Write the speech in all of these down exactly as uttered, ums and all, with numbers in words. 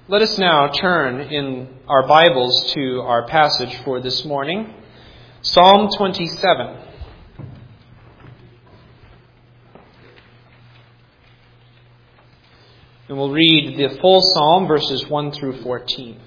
Let us now turn in our Bibles to our passage for this morning, Psalm twenty-seven. And we'll read the full psalm, verses one through fourteen.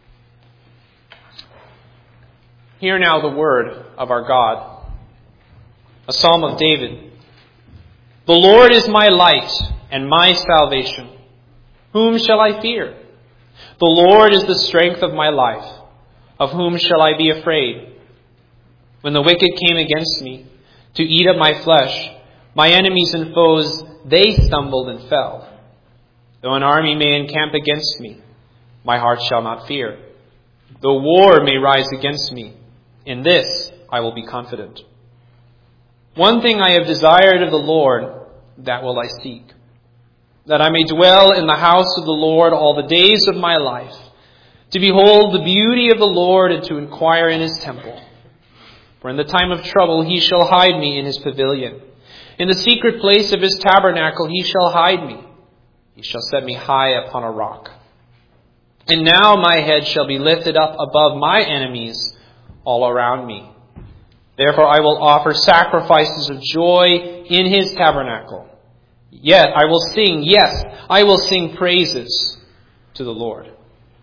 Hear now the word of our God, a psalm of David. The Lord is my light and my salvation. Whom shall I fear? The Lord is the strength of my life. Of whom shall I be afraid? When the wicked came against me to eat up my flesh, my enemies and foes, they stumbled and fell. Though an army may encamp against me, my heart shall not fear. Though war may rise against me, in this I will be confident. One thing I have desired of the Lord, that will I seek, that I may dwell in the house of the Lord all the days of my life, to behold the beauty of the Lord and to inquire in his temple. For in the time of trouble he shall hide me in his pavilion. In the secret place of his tabernacle he shall hide me. He shall set me high upon a rock. And now my head shall be lifted up above my enemies all around me. Therefore I will offer sacrifices of joy in his tabernacle. Yet I will sing, yes, I will sing praises to the Lord.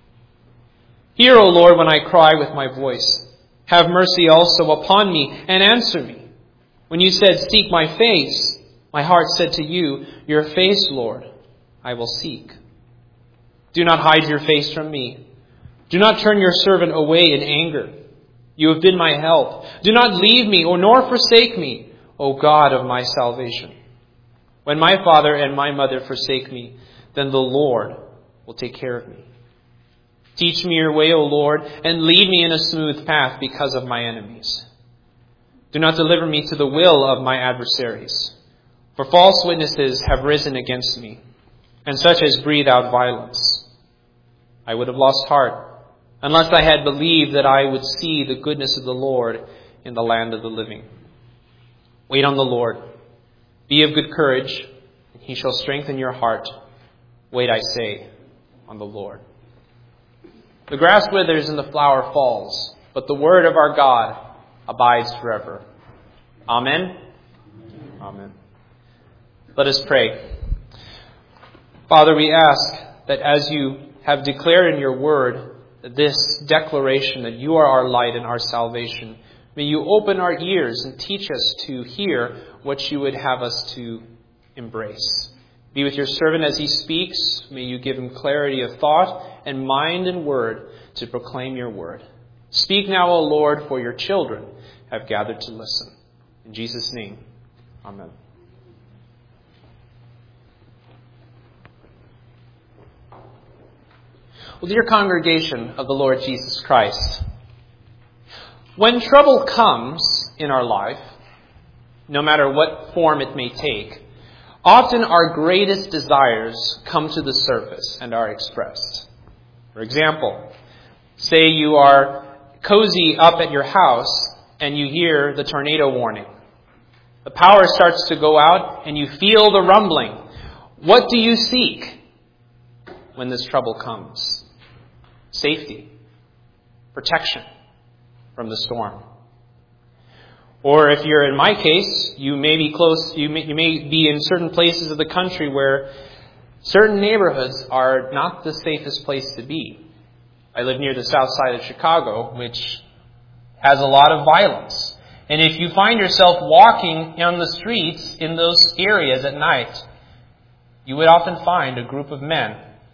Hear, O Lord, when I cry with my voice. Have mercy also upon me and answer me. When you said, seek my face, my heart said to you, your face, Lord, I will seek. Do not hide your face from me. Do not turn your servant away in anger. You have been my help. Do not leave me or nor forsake me, O God of my salvation. When my father and my mother forsake me, then the Lord will take care of me. Teach me your way, O Lord, and lead me in a smooth path because of my enemies. Do not deliver me to the will of my adversaries. For false witnesses have risen against me, and such as breathe out violence. I would have lost heart, unless I had believed that I would see the goodness of the Lord in the land of the living. Wait on the Lord. Be of good courage, and he shall strengthen your heart. Wait, I say, on the Lord. The grass withers and the flower falls, but the word of our God abides forever. Amen. Amen. Let us pray. Father, we ask that as you have declared in your word this declaration that you are our light and our salvation, may you open our ears and teach us to hear what you would have us to embrace. Be with your servant as he speaks. May you give him clarity of thought and mind and word to proclaim your word. Speak now, O Lord, for your children have gathered to listen. In Jesus' name, amen. Well, dear congregation of the Lord Jesus Christ, when trouble comes in our life, no matter what form it may take, often our greatest desires come to the surface and are expressed. For example, say you are cozy up at your house and you hear the tornado warning. The power starts to go out and you feel the rumbling. What do you seek when this trouble comes? Safety, protection from the storm. Or if you're in my case, you may be close, you may, you may be in certain places of the country where certain neighborhoods are not the safest place to be. I live near the south side of Chicago, which has a lot of violence. And if you find yourself walking on the streets in those areas at night, you would often find a group of men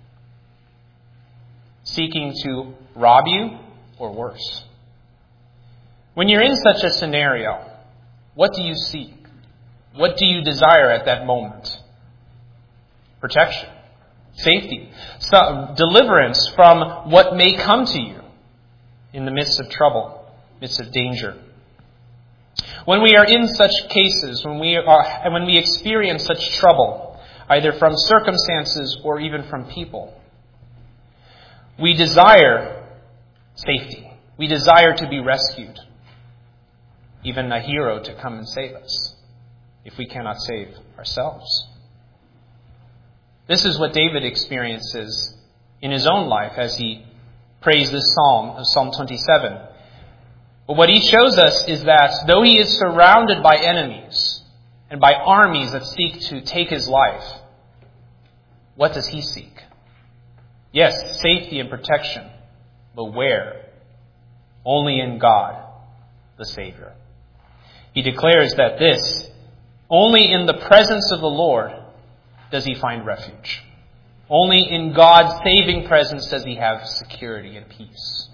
seeking to rob you or worse. When you're in such a scenario, what do you seek? What do you desire at that moment? Protection, safety, so, deliverance from what may come to you in the midst of trouble, midst of danger. When we are in such cases, when we are, and when we experience such trouble, either from circumstances or even from people, we desire safety. We desire to be rescued. Even a hero to come and save us, if we cannot save ourselves. This is what David experiences in his own life as he prays this psalm of Psalm twenty-seven. But what he shows us is that though he is surrounded by enemies and by armies that seek to take his life, what does he seek? Yes, safety and protection, but where? Only in God, the Savior. He declares that this, only in the presence of the Lord does he find refuge. Only in God's saving presence does he have security and peace.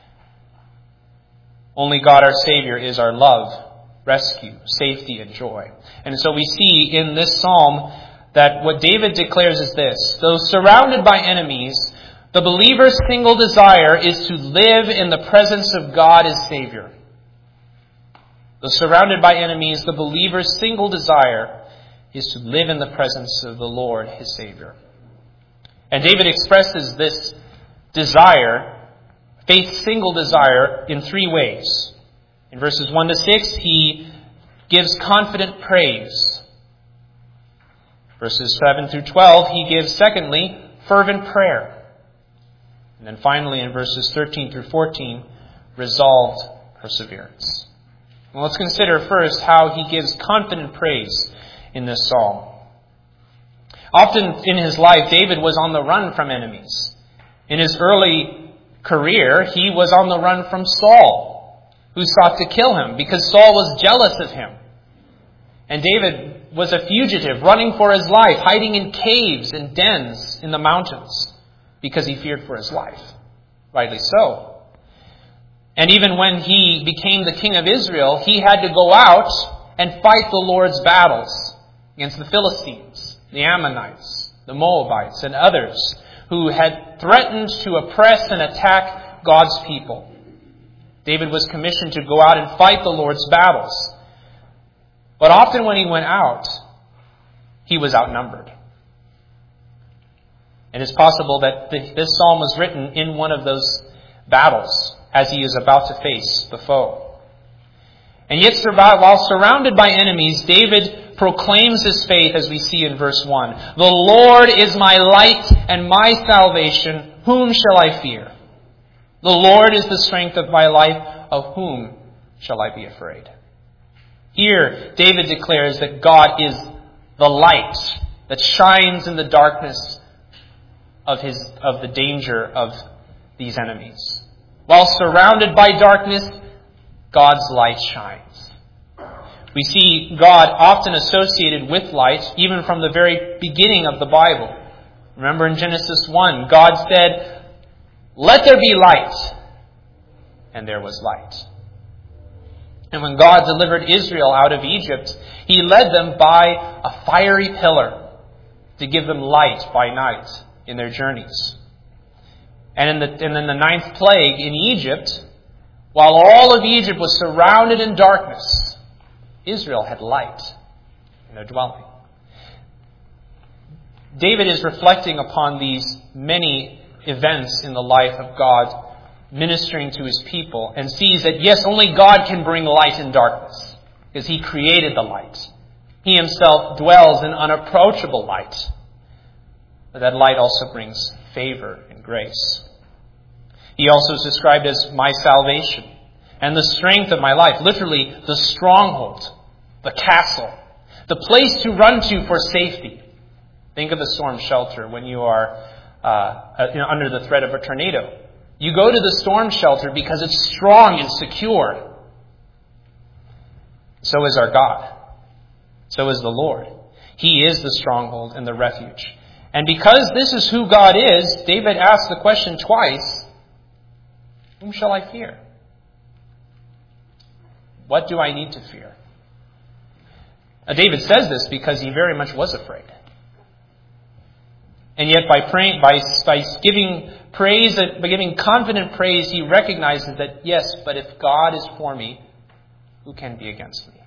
Only God our Savior is our love, rescue, safety, and joy. And so we see in this psalm that what David declares is this: though surrounded by enemies, the believer's single desire is to live in the presence of God as Savior. Though surrounded by enemies, the believer's single desire is to live in the presence of the Lord, his Savior. And David expresses this desire, faith's single desire, in three ways. In verses one to six, he gives confident praise. Verses seven through twelve, he gives, secondly, fervent prayer. And then finally, in verses thirteen through fourteen, resolved perseverance. Well, let's consider first how he gives confident praise in this psalm. Often in his life, David was on the run from enemies. In his early career, he was on the run from Saul, who sought to kill him because Saul was jealous of him. And David was a fugitive, running for his life, hiding in caves and dens in the mountains because he feared for his life. Rightly so. And even when he became the king of Israel, he had to go out and fight the Lord's battles against the Philistines, the Ammonites, the Moabites, and others who had threatened to oppress and attack God's people. David was commissioned to go out and fight the Lord's battles. But often when he went out, he was outnumbered. It is possible that this psalm was written in one of those battles as he is about to face the foe. And yet, while surrounded by enemies, David proclaims his faith as we see in verse one. The Lord is my light and my salvation. Whom shall I fear? The Lord is the strength of my life. Of whom shall I be afraid? Here, David declares that God is the light that shines in the darkness of his of the danger of these enemies. While surrounded by darkness, God's light shines. We see God often associated with light, even from the very beginning of the Bible. Remember in Genesis one, God said, "Let there be light," and there was light. And when God delivered Israel out of Egypt, he led them by a fiery pillar to give them light by night in their journeys. And in the, and in the ninth plague in Egypt, while all of Egypt was surrounded in darkness, Israel had light in their dwelling. David is reflecting upon these many events in the life of God, ministering to his people, and sees that, yes, only God can bring light in darkness, because he created the light. He himself dwells in unapproachable light. But that light also brings favor and grace. He also is described as my salvation and the strength of my life. Literally, the stronghold, the castle, the place to run to for safety. Think of the storm shelter when you are uh, you know, under the threat of a tornado. You go to the storm shelter because it's strong and secure. So is our God. So is the Lord. He is the stronghold and the refuge. And because this is who God is, David asks the question twice, whom shall I fear? What do I need to fear? Now, David says this because he very much was afraid. And yet by praying, by, by giving praise, by giving confident praise, he recognizes that, yes, but if God is for me, who can be against me?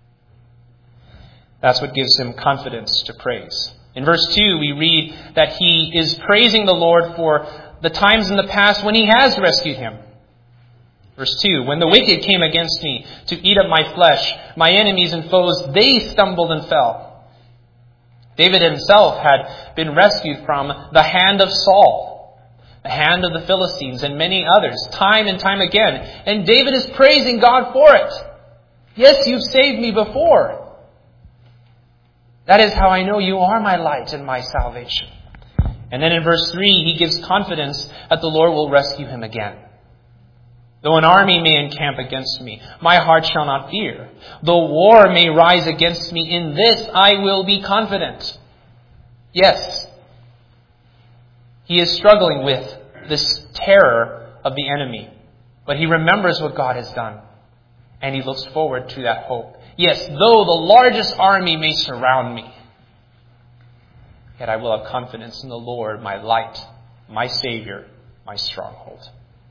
That's what gives him confidence to praise. In verse two, we read that he is praising the Lord for the times in the past when he has rescued him. Verse two, when the wicked came against me to eat up my flesh, my enemies and foes, they stumbled and fell. David himself had been rescued from the hand of Saul, the hand of the Philistines, and many others, time and time again. And David is praising God for it. Yes, you've saved me before. That is how I know you are my light and my salvation. And then in verse three, he gives confidence that the Lord will rescue him again. Though an army may encamp against me, my heart shall not fear. Though war may rise against me, in this I will be confident. Yes, he is struggling with this terror of the enemy, but he remembers what God has done, and he looks forward to that hope. Yes, though the largest army may surround me, yet I will have confidence in the Lord, my light, my Savior, my stronghold.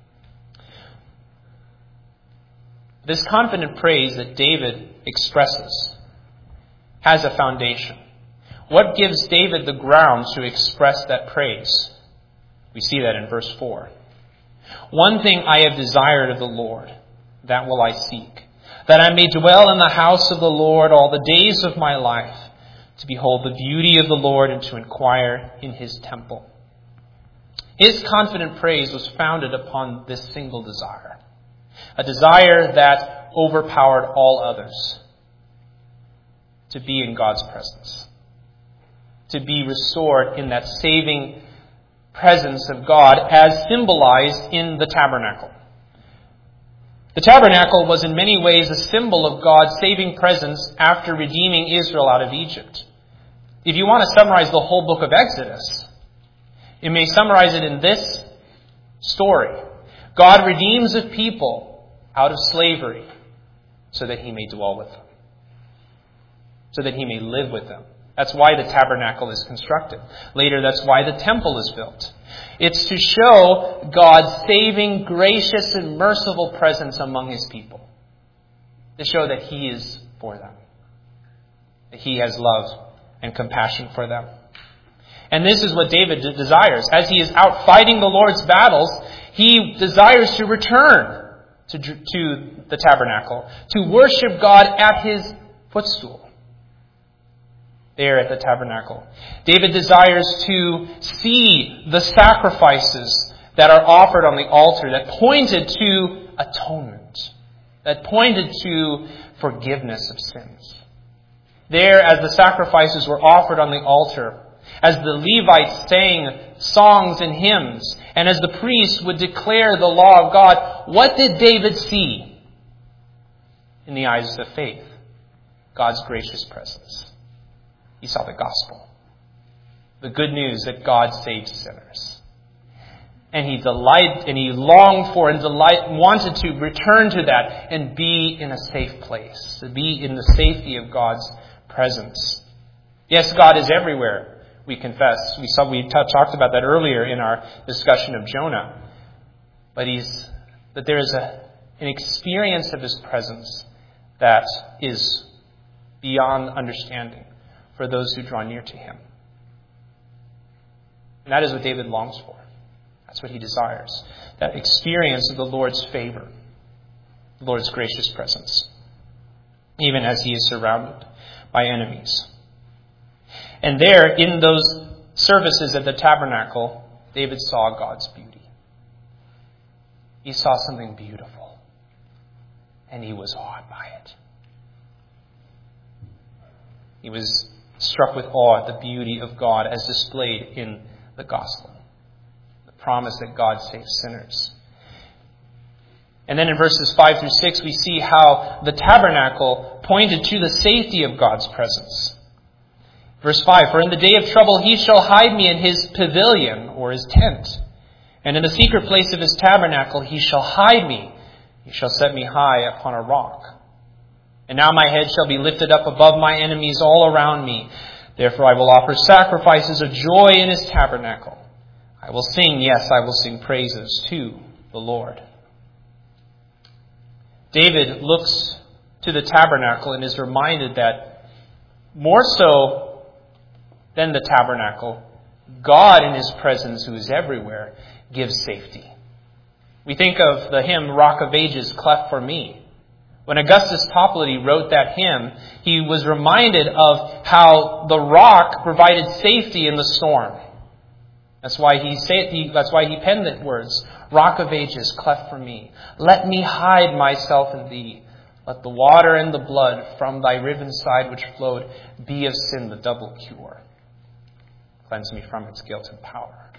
This confident praise that David expresses has a foundation. What gives David the ground to express that praise? We see that in verse four. One thing I have desired of the Lord, that will I seek, that I may dwell in the house of the Lord all the days of my life, to behold the beauty of the Lord and to inquire in his temple. His confident praise was founded upon this single desire. A desire that overpowered all others. To be in God's presence. To be restored in that saving presence of God as symbolized in the tabernacle. The tabernacle was in many ways a symbol of God's saving presence after redeeming Israel out of Egypt. If you want to summarize the whole book of Exodus, you may summarize it in this story. God redeems a people out of slavery so that he may dwell with them. So that he may live with them. That's why the tabernacle is constructed. Later, that's why the temple is built. It's to show God's saving, gracious, and merciful presence among his people. To show that he is for them. That he has love and compassion for them. And this is what David desires. As he is out fighting the Lord's battles, he desires to return to, to the tabernacle, to worship God at his footstool. There at the tabernacle. David desires to see the sacrifices that are offered on the altar that pointed to atonement, that pointed to forgiveness of sins. There, as the sacrifices were offered on the altar, as the Levites sang songs and hymns, and as the priests would declare the law of God, what did David see in the eyes of faith? God's gracious presence. He saw the gospel. The good news that God saves sinners. And he delighted, and he longed for and delight, wanted to return to that and be in a safe place. To be in the safety of God's presence. Yes, God is everywhere, we confess. We saw we t- talked about that earlier in our discussion of Jonah. But he's that there is a, an experience of his presence that is beyond understanding for those who draw near to him. And that is what David longs for. That's what he desires. That experience of the Lord's favor. The Lord's gracious presence. Even as he is surrounded by enemies. And there, in those services at the tabernacle, David saw God's beauty. He saw something beautiful. And he was awed by it. He was struck with awe at the beauty of God as displayed in the gospel. The promise that God saves sinners. And then in verses five through six, we see how the tabernacle pointed to the safety of God's presence. Verse five, for in the day of trouble he shall hide me in his pavilion or his tent. And in the secret place of his tabernacle he shall hide me. He shall set me high upon a rock. And now my head shall be lifted up above my enemies all around me. Therefore I will offer sacrifices of joy in his tabernacle. I will sing, yes, I will sing praises to the Lord. David looks to the tabernacle and is reminded that more so than the tabernacle, God in his presence, who is everywhere, gives safety. We think of the hymn, Rock of Ages, Cleft for Me. When Augustus Toplady wrote that hymn, he was reminded of how the rock provided safety in the storm. That's why he said he, that's why he penned the words, Rock of ages, cleft for me. Let me hide myself in thee. Let the water and the blood from thy riven side which flowed be of sin the double cure. Cleanse me from its guilt and power.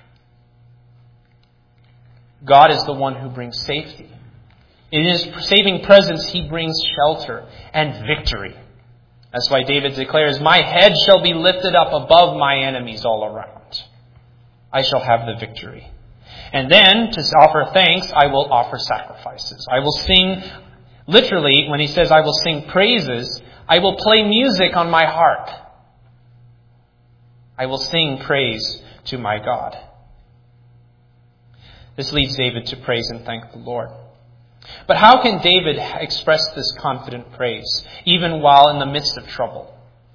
God is the one who brings safety. In his saving presence, he brings shelter and victory. That's why David declares, my head shall be lifted up above my enemies all around. I shall have the victory. And then, to offer thanks, I will offer sacrifices. I will sing, literally, when he says I will sing praises, I will play music on my harp. I will sing praise to my God. This leads David to praise and thank the Lord. But how can David express this confident praise, even while in the midst of trouble?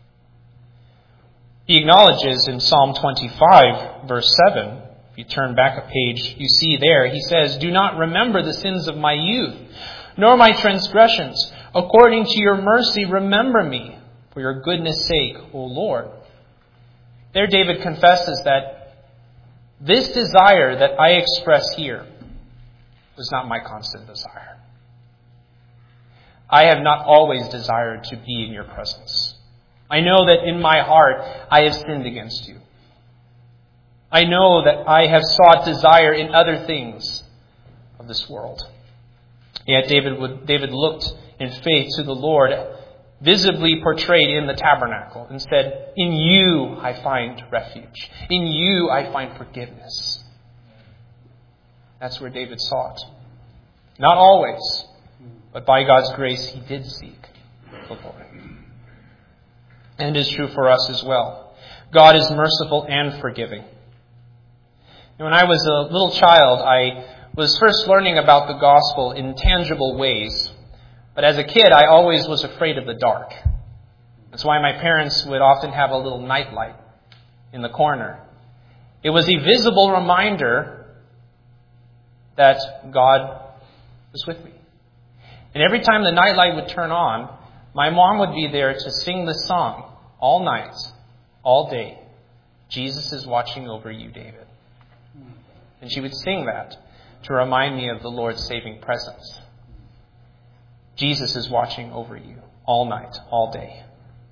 He acknowledges in Psalm twenty-five, verse seven, if you turn back a page, you see there, he says, do not remember the sins of my youth, nor my transgressions. According to your mercy, remember me, for your goodness' sake, O Lord. There David confesses that this desire that I express here was not my constant desire. I have not always desired to be in your presence. I know that in my heart I have sinned against you. I know that I have sought desire in other things of this world. Yet David would, David looked in faith to the Lord, visibly portrayed in the tabernacle, and said, in you I find refuge. In you I find forgiveness. That's where David sought. Not always, but by God's grace he did seek the Lord. And it is true for us as well. God is merciful and forgiving. And when I was a little child, I was first learning about the gospel in tangible ways. But as a kid, I always was afraid of the dark. That's why my parents would often have a little nightlight in the corner. It was a visible reminder that God was with me. And every time the nightlight would turn on, my mom would be there to sing the song all night, all day. Jesus is watching over you, David. And she would sing that to remind me of the Lord's saving presence. Jesus is watching over you all night, all day.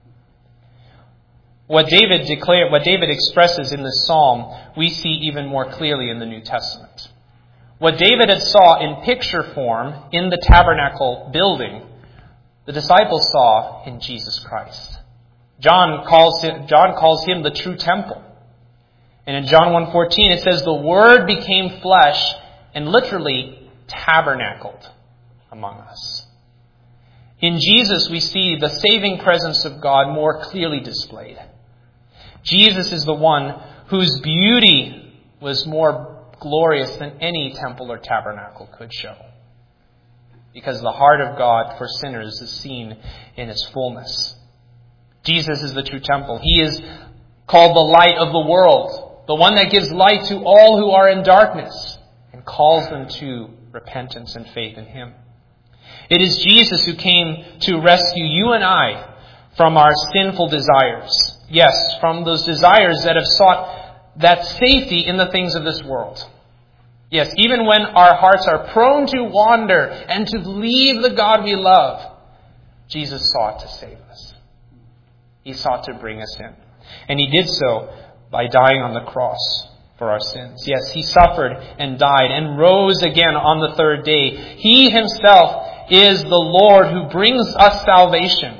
What David declared, what David expresses in this psalm, we see even more clearly in the New Testament. What David had saw in picture form in the tabernacle building, the disciples saw in Jesus Christ. John calls him, John calls him the true temple. And in John one fourteen it says, the Word became flesh and literally tabernacled among us. In Jesus we see the saving presence of God more clearly displayed. Jesus is the one whose beauty was more glorious than any temple or tabernacle could show. Because the heart of God for sinners is seen in its fullness. Jesus is the true temple. He is called the light of the world, the one that gives light to all who are in darkness and calls them to repentance and faith in Him. It is Jesus who came to rescue you and I from our sinful desires. Yes, from those desires that have sought that safety in the things of this world. Yes, even when our hearts are prone to wander and to leave the God we love, Jesus sought to save us. He sought to bring us in. And He did so by dying on the cross for our sins. Yes, He suffered and died and rose again on the third day. He Himself is the Lord who brings us salvation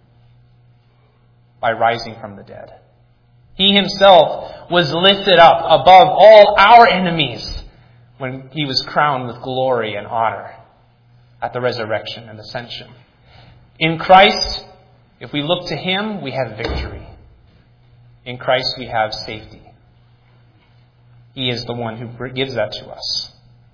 by rising from the dead. He Himself was lifted up above all our enemies when He was crowned with glory and honor at the resurrection and ascension. In Christ, if we look to Him, we have victory. In Christ, we have safety. He is the one who gives that to us,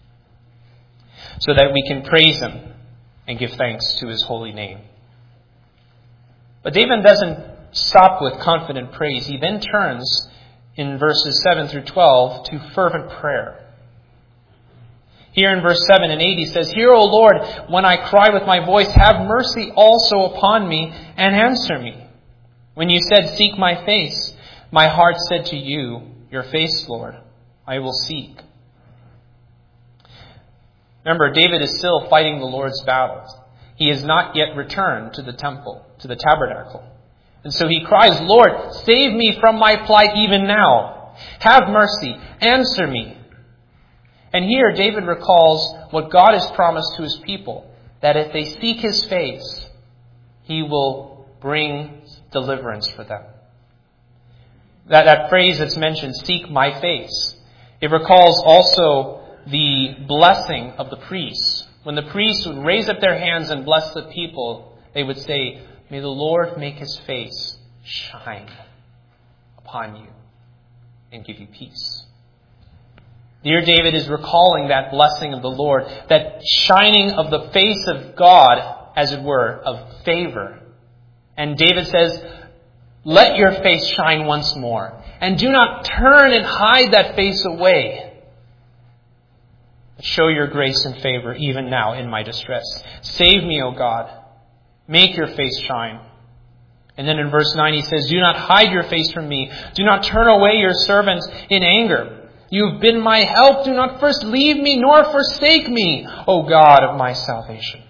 so that we can praise Him and give thanks to His holy name. But David doesn't stop with confident praise. He then turns in verses seven through twelve to fervent prayer. Here in verse seven and eight he says, Hear, O Lord, when I cry with my voice, have mercy also upon me and answer me. When you said, Seek my face, my heart said to you, Your face, Lord. I will seek. Remember, David is still fighting the Lord's battles. He has not yet returned to the temple, to the tabernacle. And so he cries, Lord, save me from my plight even now. Have mercy. Answer me. And here David recalls what God has promised to his people, that if they seek his face, he will bring deliverance for them. That, that phrase that's mentioned, seek my face, it recalls also the blessing of the priests. When the priests would raise up their hands and bless the people, they would say, may the Lord make his face shine upon you and give you peace. Here David is recalling that blessing of the Lord, that shining of the face of God, as it were, of favor. And David says, let your face shine once more, and do not turn and hide that face away. But show your grace and favor even now in my distress. Save me, O God. Make your face shine. And then in verse nine he says, do not hide your face from me. Do not turn away your servant in anger. You have been my help. Do not first leave me nor forsake me, O God of my salvation.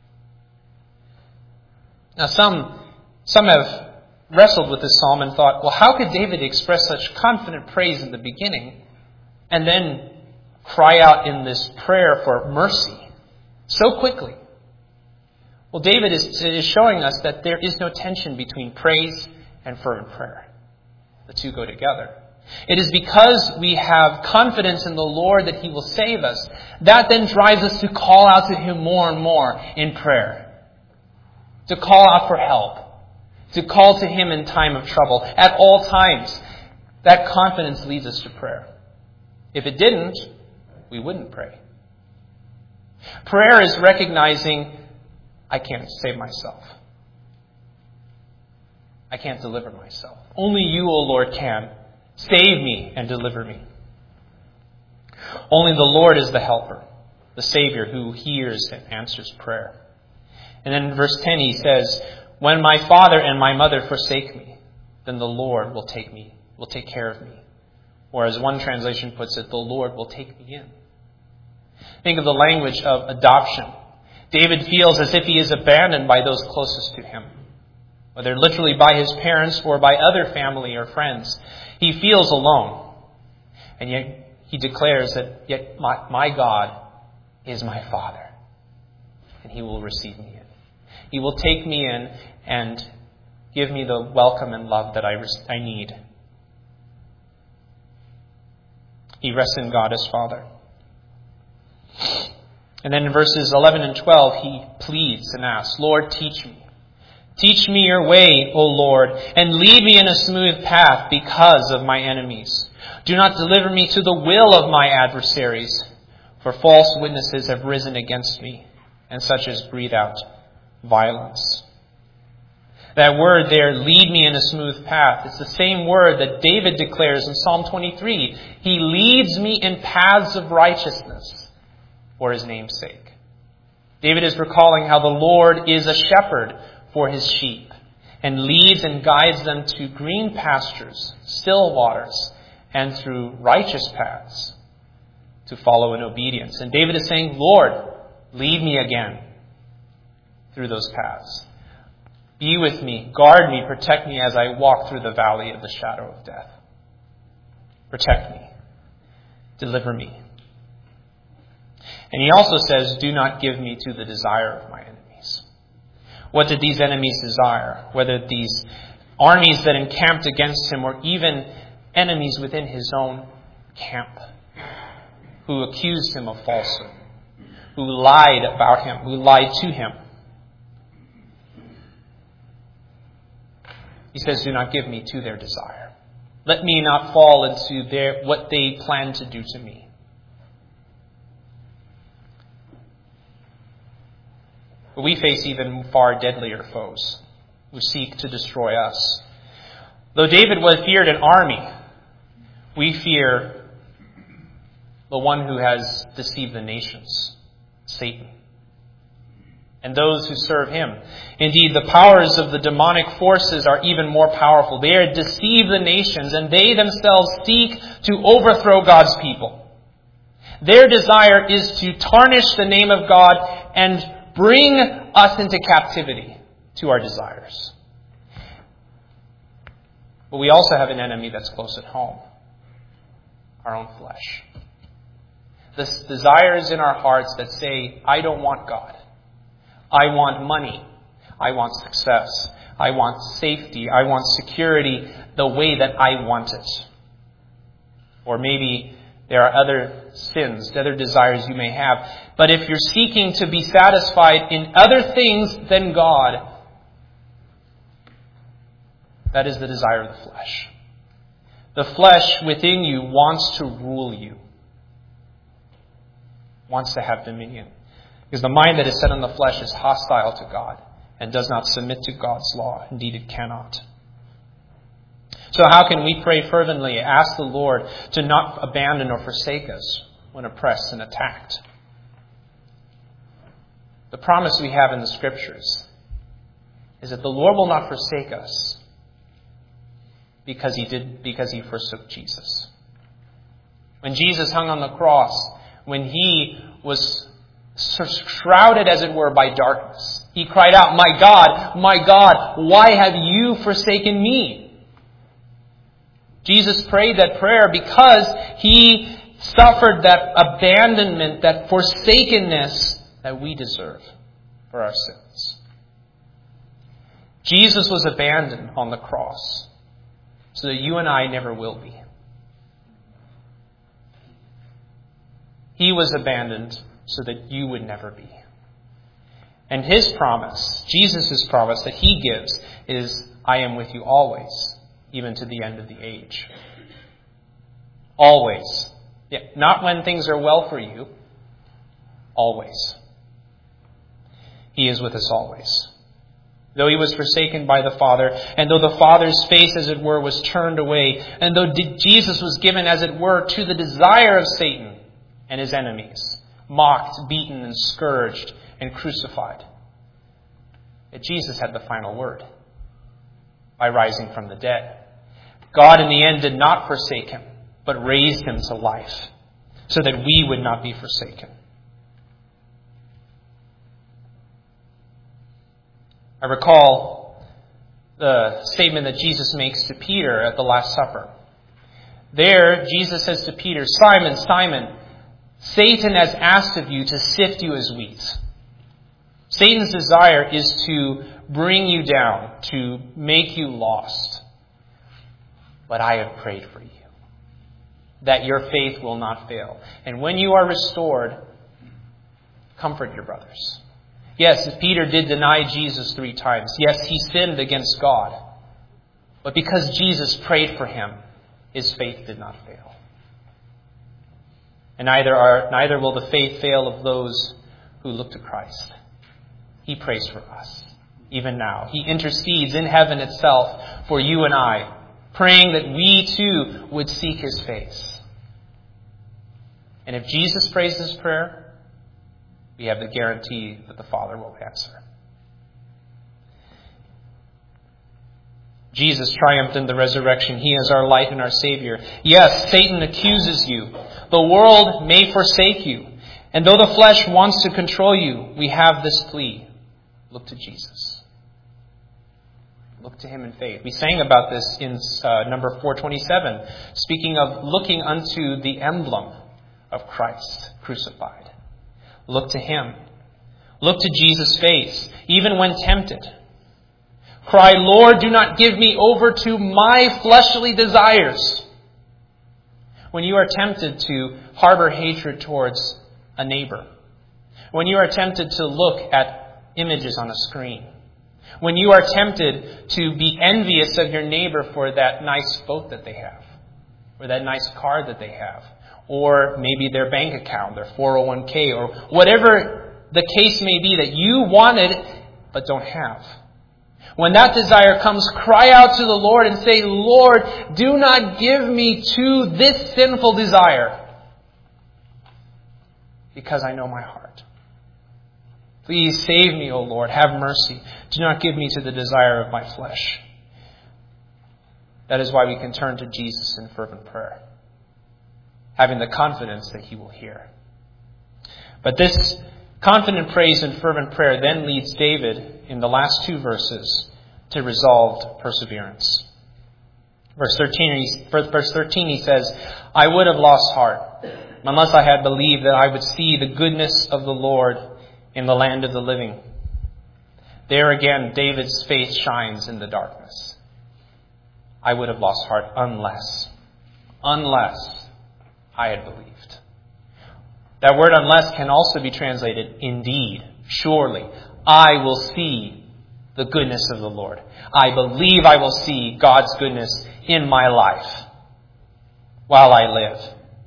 Now some, some have wrestled with this psalm and thought, well, how could David express such confident praise in the beginning and then cry out in this prayer for mercy so quickly? Well, David is, is showing us that there is no tension between praise and fervent prayer. The two go together. It is because we have confidence in the Lord that he will save us. That then drives us to call out to him more and more in prayer. To call out for help. To call to him in time of trouble. At all times. That confidence leads us to prayer. If it didn't, we wouldn't pray. Prayer is recognizing, I can't save myself. I can't deliver myself. Only you, O Lord, can. Save me and deliver me. Only the Lord is the helper, the Savior who hears and answers prayer. And then in verse ten he says, when my father and my mother forsake me, then the Lord will take me, will take care of me. Or as one translation puts it, the Lord will take me in. Think of the language of adoption. David feels as if he is abandoned by those closest to him, whether literally by his parents or by other family or friends. He feels alone. And yet he declares that yet my, my God is my Father. And he will receive me in. He will take me in and give me the welcome and love that I, I need. He rests in God as Father. And then in verses eleven and twelve, he pleads and asks, Lord, teach me. Teach me your way, O Lord, and lead me in a smooth path because of my enemies. Do not deliver me to the will of my adversaries, for false witnesses have risen against me, and such as breathe out violence. That word there, lead me in a smooth path, it's the same word that David declares in Psalm twenty-three. He leads me in paths of righteousness for his name's sake. David is recalling how the Lord is a shepherd for his sheep, and leads and guides them to green pastures, still waters, and through righteous paths to follow in obedience. And David is saying, Lord, lead me again through those paths. Be with me, guard me, protect me as I walk through the valley of the shadow of death. Protect me, deliver me. And he also says, do not give me to the desire of my enemies. What did these enemies desire? Whether these armies that encamped against him or even enemies within his own camp who accused him of falsehood, who lied about him, who lied to him. He says, do not give me to their desire. Let me not fall into their what they plan to do to me. But we face even far deadlier foes who seek to destroy us. Though David was feared an army, we fear the one who has deceived the nations, Satan. and those who serve him. Indeed, the powers of the demonic forces are even more powerful. They deceive the nations, and they themselves seek to overthrow God's people. Their desire is to tarnish the name of God and bring us into captivity to our desires. But we also have an enemy that's close at home. Our own flesh. The desires in our hearts that say, I don't want God. I want money. I want success. I want safety. I want security the way that I want it. Or maybe there are other sins, other desires you may have. But if you're seeking to be satisfied in other things than God, that is the desire of the flesh. The flesh within you wants to rule you. Wants to have dominion. Because the mind that is set on the flesh is hostile to God and does not submit to God's law. Indeed, it cannot. So how can we pray fervently, ask the Lord to not abandon or forsake us when oppressed and attacked? The promise we have in the Scriptures is that the Lord will not forsake us because he did, because he forsook Jesus. When Jesus hung on the cross, when he was shrouded, as it were, by darkness, he cried out, "My God, my God, why have you forsaken me?" Jesus prayed that prayer because he suffered that abandonment, that forsakenness that we deserve for our sins. Jesus was abandoned on the cross so that you and I never will be. He was abandoned so that you would never be. And his promise, Jesus' promise that he gives is, I am with you always, even to the end of the age. Always. Yeah, not when things are well for you. Always. He is with us always. Though he was forsaken by the Father, and though the Father's face, as it were, was turned away, and though Jesus was given, as it were, to the desire of Satan and his enemies, mocked, beaten, and scourged, and crucified, that Jesus had the final word by rising from the dead. God in the end did not forsake him, but raised him to life, so that we would not be forsaken. I recall the statement that Jesus makes to Peter at the Last Supper. There, Jesus says to Peter, "Simon, Simon, Satan has asked of you to sift you as wheat." Satan's desire is to bring you down, to make you lost. But I have prayed for you, that your faith will not fail. And when you are restored, comfort your brothers. Yes, Peter did deny Jesus three times. Yes, he sinned against God. But because Jesus prayed for him, his faith did not fail. And neither are, neither will the faith fail of those who look to Christ. He prays for us, even now. He intercedes in heaven itself for you and I, praying that we too would seek his face. And if Jesus prays this prayer, we have the guarantee that the Father will answer. Jesus triumphed in the resurrection. He is our light and our Savior. Yes, Satan accuses you. The world may forsake you. And though the flesh wants to control you, we have this plea. Look to Jesus. Look to him in faith. We sang about this in uh, number four twenty-seven, speaking of looking unto the emblem of Christ crucified. Look to him. Look to Jesus' face, even when tempted. Cry, "Lord, do not give me over to my fleshly desires." When you are tempted to harbor hatred towards a neighbor. When you are tempted to look at images on a screen. When you are tempted to be envious of your neighbor for that nice boat that they have. Or that nice car that they have. Or maybe their bank account, their four oh one k, or whatever the case may be that you wanted but don't have. When that desire comes, cry out to the Lord and say, "Lord, do not give me to this sinful desire, because I know my heart. Please save me, O Lord. Have mercy. Do not give me to the desire of my flesh. That is why we can turn to Jesus in fervent prayer, having the confidence that he will hear. But this confident praise and fervent prayer then leads David, in the last two verses, to resolved perseverance. Verse thirteen, verse thirteen he says, I would have lost heart unless I had believed that I would see the goodness of the Lord in the land of the living. There again, David's faith shines in the darkness. I would have lost heart unless, unless I had believed. That word unless can also be translated indeed, surely. I will see the goodness of the Lord. I believe I will see God's goodness in my life while I live.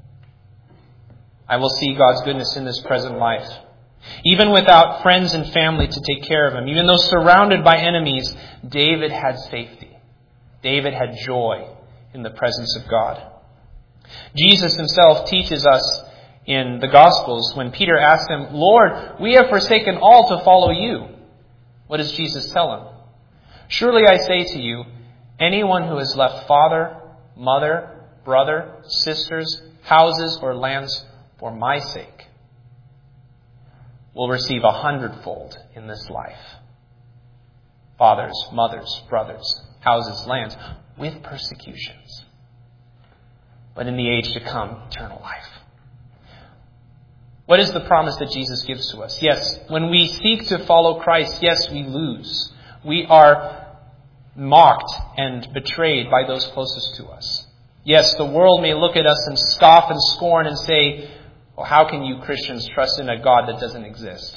I will see God's goodness in this present life. Even without friends and family to take care of him, even though surrounded by enemies, David had safety. David had joy in the presence of God. Jesus himself teaches us in the Gospels when Peter asks him, Lord, we have forsaken all to follow you. What does Jesus tell him? Surely I say to you, anyone who has left father, mother, brother, sisters, houses, or lands for my sake will receive a hundredfold in this life. Fathers, mothers, brothers, houses, lands, with persecutions. But in the age to come, eternal life. What is the promise that Jesus gives to us? Yes, when we seek to follow Christ, yes, we lose. We are mocked and betrayed by those closest to us. Yes, the world may look at us and scoff and scorn and say, well, how can you Christians trust in a God that doesn't exist?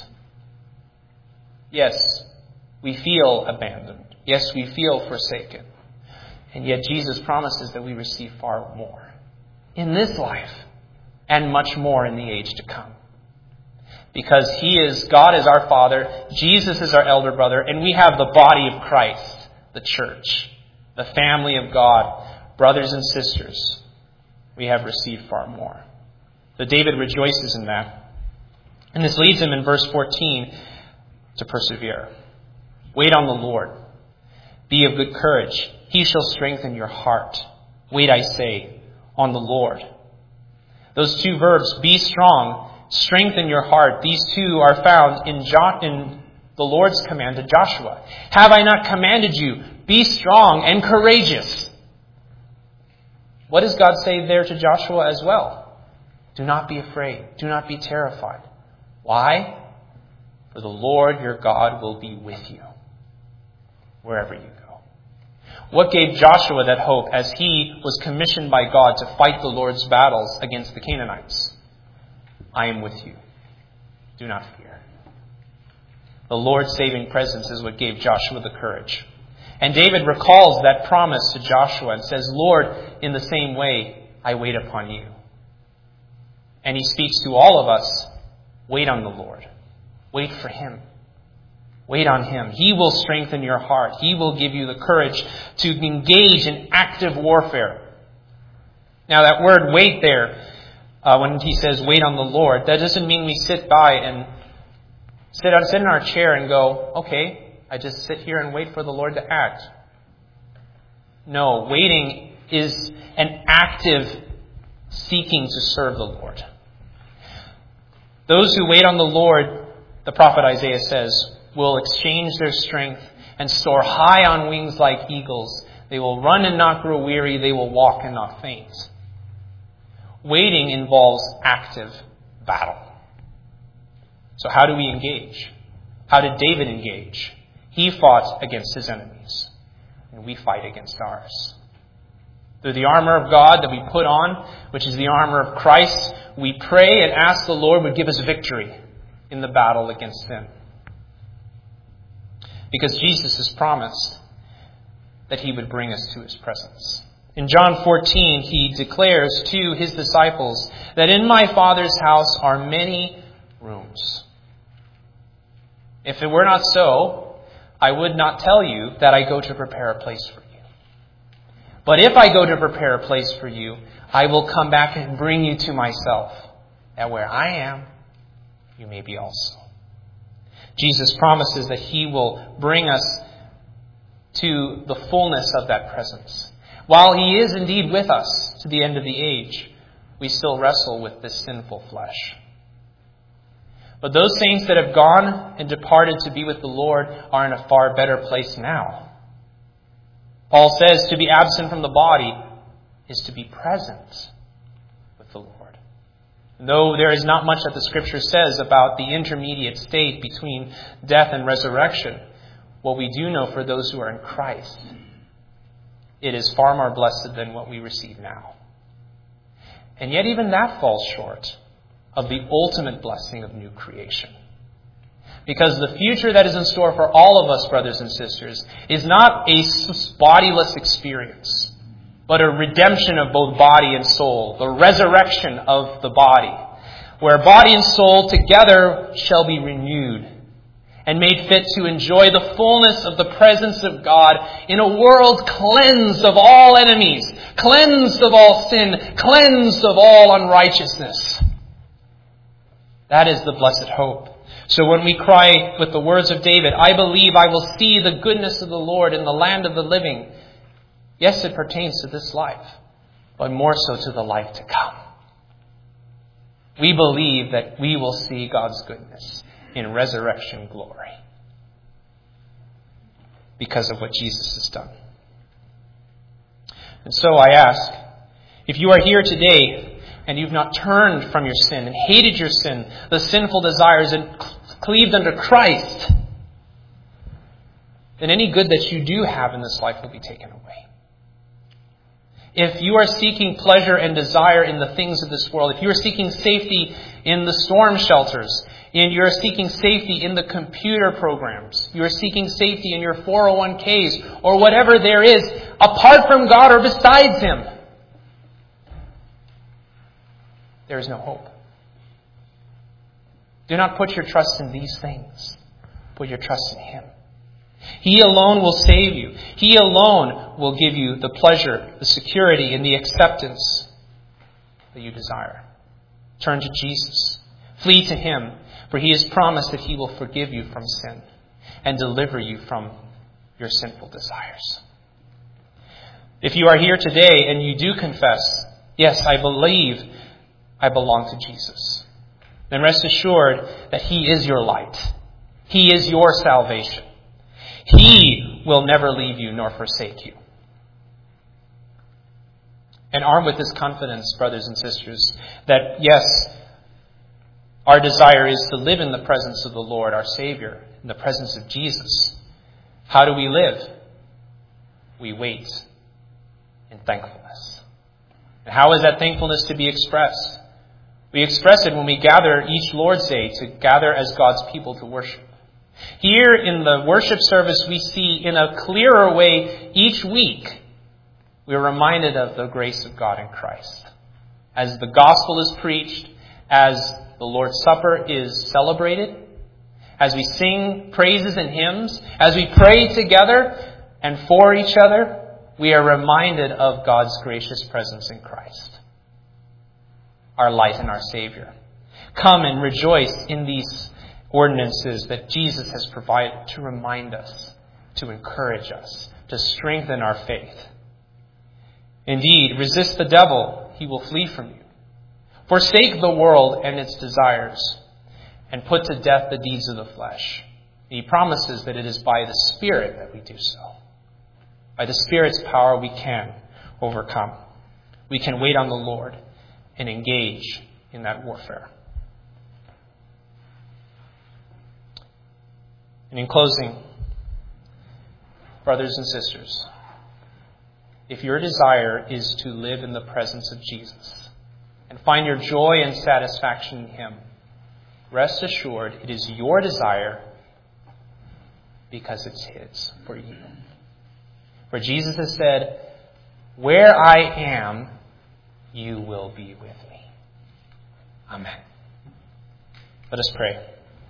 Yes, we feel abandoned. Yes, we feel forsaken. And yet Jesus promises that we receive far more in this life and much more in the age to come. Because he is, God is our Father, Jesus is our elder brother, and we have the body of Christ, the church, the family of God, brothers and sisters. We have received far more. So David rejoices in that. And this leads him in verse fourteen to persevere. Wait on the Lord. Be of good courage. He shall strengthen your heart. Wait, I say, on the Lord. Those two verbs, be strong, strengthen your heart. These two are found in, jo- in the Lord's command to Joshua. Have I not commanded you? Be strong and courageous. What does God say there to Joshua as well? Do not be afraid. Do not be terrified. Why? For the Lord your God will be with you wherever you go. What gave Joshua that hope as he was commissioned by God to fight the Lord's battles against the Canaanites? I am with you. Do not fear. The Lord's saving presence is what gave Joshua the courage. And David recalls that promise to Joshua and says, Lord, in the same way, I wait upon you. And he speaks to all of us, wait on the Lord. Wait for him. Wait on him. He will strengthen your heart. He will give you the courage to engage in active warfare. Now that word wait there, uh, when he says wait on the Lord, that doesn't mean we sit by and sit, on, sit in our chair and go, okay, I just sit here and wait for the Lord to act. No, waiting is an active seeking to serve the Lord. Those who wait on the Lord, the prophet Isaiah says, will exchange their strength and soar high on wings like eagles. They will run and not grow weary. They will walk and not faint. Waiting involves active battle. So how do we engage? How did David engage? He fought against his enemies, and we fight against ours. Through the armor of God that we put on, which is the armor of Christ, we pray and ask the Lord would give us victory in the battle against sin. Because Jesus has promised that he would bring us to his presence. In John fourteen, he declares to his disciples that in my Father's house are many rooms. If it were not so, I would not tell you that I go to prepare a place for you. But if I go to prepare a place for you, I will come back and bring you to myself, that where I am, you may be also. Jesus promises that he will bring us to the fullness of that presence. While he is indeed with us to the end of the age, we still wrestle with this sinful flesh. But those saints that have gone and departed to be with the Lord are in a far better place now. Paul says to be absent from the body is to be present with the Lord. And though there is not much that the Scripture says about the intermediate state between death and resurrection, what we do know for those who are in Christ, it is far more blessed than what we receive now. And yet even that falls short of the ultimate blessing of new creation. Because the future that is in store for all of us, brothers and sisters, is not a bodiless experience, but a redemption of both body and soul, the resurrection of the body, where body and soul together shall be renewed and made fit to enjoy the fullness of the presence of God in a world cleansed of all enemies, cleansed of all sin, cleansed of all unrighteousness. That is the blessed hope. So when we cry with the words of David, I believe I will see the goodness of the Lord in the land of the living, yes, it pertains to this life, but more so to the life to come. We believe that we will see God's goodness in resurrection glory because of what Jesus has done. And so I ask, if you are here today and you've not turned from your sin and hated your sin, the sinful desires, and cleaved under Christ, then any good that you do have in this life will be taken away. If you are seeking pleasure and desire in the things of this world, if you are seeking safety in the storm shelters, and you're seeking safety in the computer programs, you're seeking safety in your four oh one k's, or whatever there is, apart from God or besides Him, there is no hope. Do not put your trust in these things. Put your trust in Him. He alone will save you. He alone will give you the pleasure, the security, and the acceptance that you desire. Turn to Jesus. Flee to Him, for He has promised that He will forgive you from sin and deliver you from your sinful desires. If you are here today and you do confess, yes, I believe I belong to Jesus, then rest assured that He is your light. He is your salvation. He will never leave you nor forsake you. And armed with this confidence, brothers and sisters, that yes, our desire is to live in the presence of the Lord, our Savior, in the presence of Jesus. How do we live? We wait in thankfulness. And how is that thankfulness to be expressed? We express it when we gather each Lord's Day to gather as God's people to worship. Here in the worship service, we see in a clearer way each week, we are reminded of the grace of God in Christ. As the gospel is preached, as the Lord's Supper is celebrated, as we sing praises and hymns, as we pray together and for each other, we are reminded of God's gracious presence in Christ, our light and our Savior. Come and rejoice in these ordinances that Jesus has provided to remind us, to encourage us, to strengthen our faith. Indeed, resist the devil, he will flee from you. Forsake the world and its desires, and put to death the deeds of the flesh. He promises that it is by the Spirit that we do so. By the Spirit's power we can overcome. We can wait on the Lord and engage in that warfare. And in closing, brothers and sisters, if your desire is to live in the presence of Jesus and find your joy and satisfaction in Him, rest assured it is your desire because it's His for you. For Jesus has said, where I am, you will be with me. Amen. Let us pray.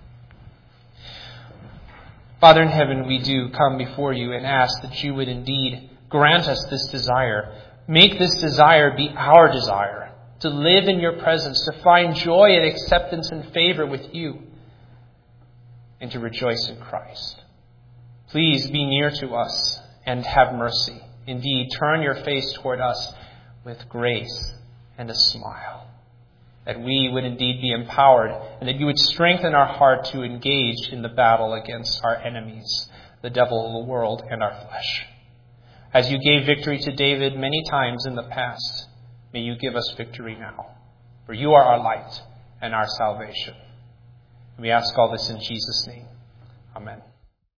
Father in heaven, we do come before you and ask that you would indeed grant us this desire. Make this desire be our desire, to live in your presence, to find joy and acceptance and favor with you. and to rejoice in Christ. Please be near to us and have mercy. Indeed, turn your face toward us with grace and a smile, that we would indeed be empowered and that you would strengthen our heart to engage in the battle against our enemies, the devil of the world and our flesh. As you gave victory to David many times in the past, may you give us victory now. For you are our light and our salvation. And we ask all this in Jesus' name. Amen.